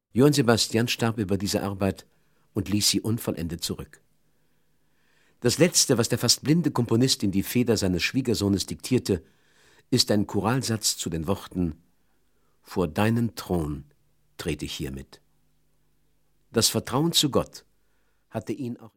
Johann Sebastian starb über diese Arbeit und ließ sie unvollendet zurück. Das Letzte, was der fast blinde Komponist in die Feder seines Schwiegersohnes diktierte, ist ein Choralsatz zu den Worten: »Vor deinen Thron trete ich hiermit.« Das Vertrauen zu Gott hatte ihn auch